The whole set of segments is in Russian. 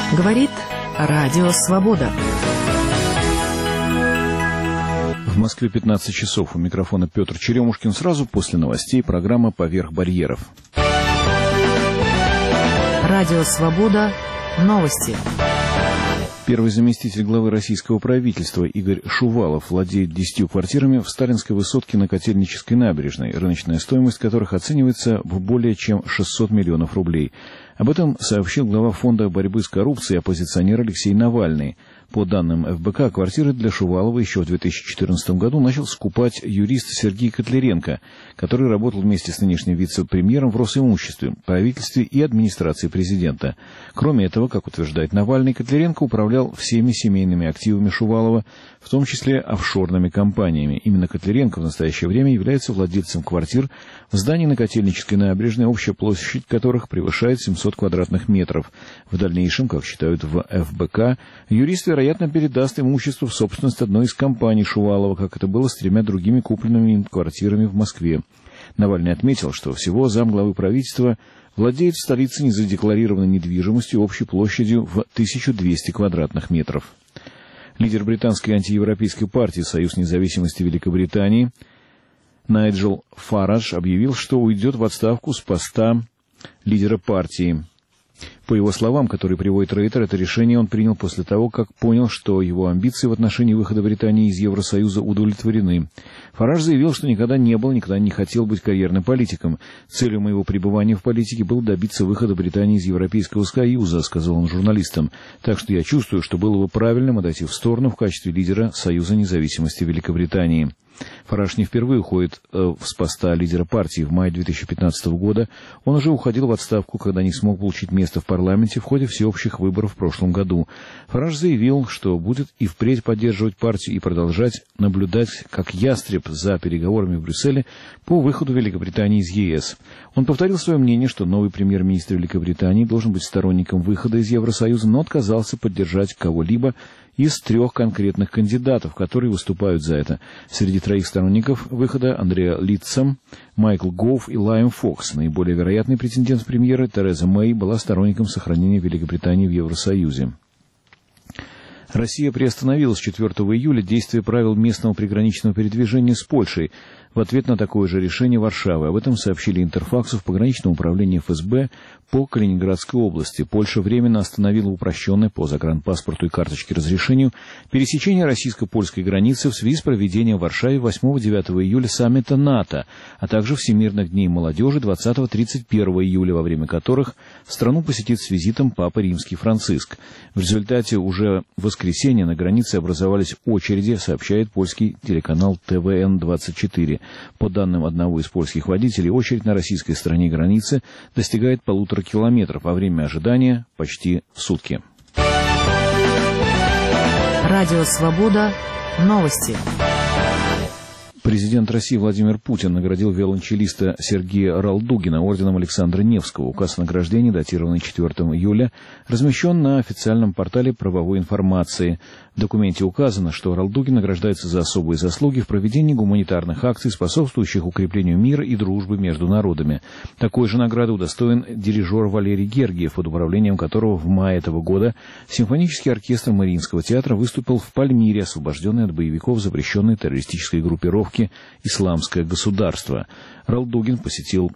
Говорит Радио Свобода. В Москве 15 часов. У микрофона Петр Черемушкин. Сразу после новостей программа «Поверх барьеров». Радио Свобода. Новости. Первый заместитель главы российского правительства Игорь Шувалов владеет 10 квартирами в Сталинской высотке на Котельнической набережной, рыночная стоимость которых оценивается в более чем 600 миллионов рублей. Об этом сообщил глава Фонда борьбы с коррупцией оппозиционер Алексей Навальный. По данным ФБК, квартиры для Шувалова еще в 2014 году начал скупать юрист Сергей Котляренко, который работал вместе с нынешним вице-премьером в Росимуществе, правительстве и администрации президента. Кроме этого, как утверждает Навальный, Котляренко управлял всеми семейными активами Шувалова, в том числе офшорными компаниями. Именно Котляренко в настоящее время является владельцем квартир в здании на Котельнической набережной, общая площадь которых превышает 700 квадратных метров. В дальнейшем, как считают в ФБК, юрист, вероятно, передаст имущество в собственность одной из компаний Шувалова, как это было с 3 другими купленными им квартирами в Москве. Навальный отметил, что всего замглавы правительства владеет в столице незадекларированной недвижимостью общей площадью в 1200 квадратных метров. Лидер британской антиевропейской партии «Союз независимости Великобритании» Найджел Фарадж объявил, что уйдет в отставку с поста лидера партии. По его словам, которые приводит Рейтер, это решение он принял после того, как понял, что его амбиции в отношении выхода Британии из Евросоюза удовлетворены. Фараж заявил, что никогда не хотел быть карьерным политиком. Целью моего пребывания в политике было добиться выхода Британии из Европейского Союза, сказал он журналистам. Так что я чувствую, что было бы правильным отойти в сторону в качестве лидера Союза независимости Великобритании. Фараж не впервые уходит с поста лидера партии. В мае 2015 года он уже уходил в отставку, когда не смог получить место в парламенте в ходе всеобщих выборов в прошлом году. Фараж заявил, что будет и впредь поддерживать партию и продолжать наблюдать как ястреб за переговорами в Брюсселе по выходу Великобритании из ЕС. Он повторил свое мнение, что новый премьер-министр Великобритании должен быть сторонником выхода из Евросоюза, но отказался поддержать кого-либо из 3 конкретных кандидатов, которые выступают за это. Среди 3 сторонников выхода Андреа Литцем, Майкл Гоуф и Лайм Фокс. Наиболее вероятный претендент в премьеры Тереза Мэй была сторонником сохранения Великобритании в Евросоюзе. Россия приостановила с 4 июля действие правил местного приграничного передвижения с Польшей в ответ на такое же решение Варшавы. Об этом сообщили Интерфаксу в пограничном управлении ФСБ по Калининградской области. Польша временно остановила упрощенное по загранпаспорту и карточке разрешению пересечение российско-польской границы в связи с проведением в Варшаве 8-9 июля саммита НАТО, а также Всемирных дней молодежи 20-31 июля, во время которых страну посетит с визитом Папа Римский Франциск. В результате уже в воскресенье на границе образовались очереди, сообщает польский телеканал ТВН-24. По данным одного из польских водителей, очередь на российской стороне границы достигает 1,5 километров, а время ожидания почти сутки. Радио Свобода. Новости. Президент России Владимир Путин наградил виолончелиста Сергея Ралдугина орденом Александра Невского. Указ о награждении, датированный 4 июля, размещен на официальном портале правовой информации. В документе указано, что Ралдугин награждается за особые заслуги в проведении гуманитарных акций, способствующих укреплению мира и дружбы между народами. Такой же награды удостоен дирижер Валерий Гергиев, под управлением которого в мае этого года симфонический оркестр Мариинского театра выступил в Пальмире, освобожденной от боевиков запрещенной террористической группировки «Исламское государство». Ралдугин посетил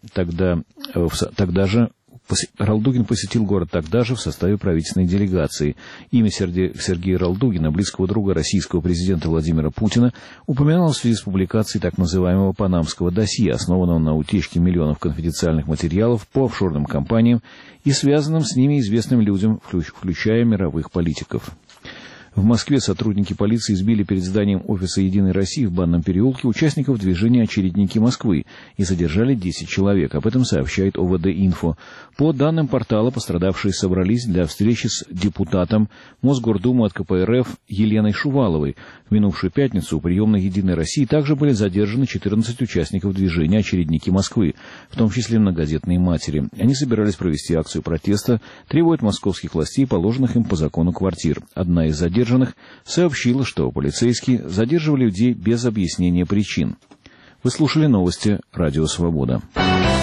город тогда же в составе правительственной делегации. Имя Сергея Ралдугина, близкого друга российского президента Владимира Путина, упоминалось в связи с публикацией так называемого «Панамского досье», основанного на утечке миллионов конфиденциальных материалов по офшорным компаниям и связанным с ними известным людям, включая мировых политиков. В Москве сотрудники полиции избили перед зданием офиса «Единой России» в Банном переулке участников движения «Очередники Москвы» и задержали 10 человек. Об этом сообщает ОВД-Инфо. По данным портала, пострадавшие собрались для встречи с депутатом Мосгордумы от КПРФ Еленой Шуваловой. В минувшую пятницу у приемной «Единой России» также были задержаны 14 участников движения «Очередники Москвы», в том числе многодетные матери. Они собирались провести акцию протеста, требуя от московских властей положенных им по закону квартир. Одна из задержанных сообщила, что полицейские задерживали людей без объяснения причин. Вы слушали новости «Радио Свобода».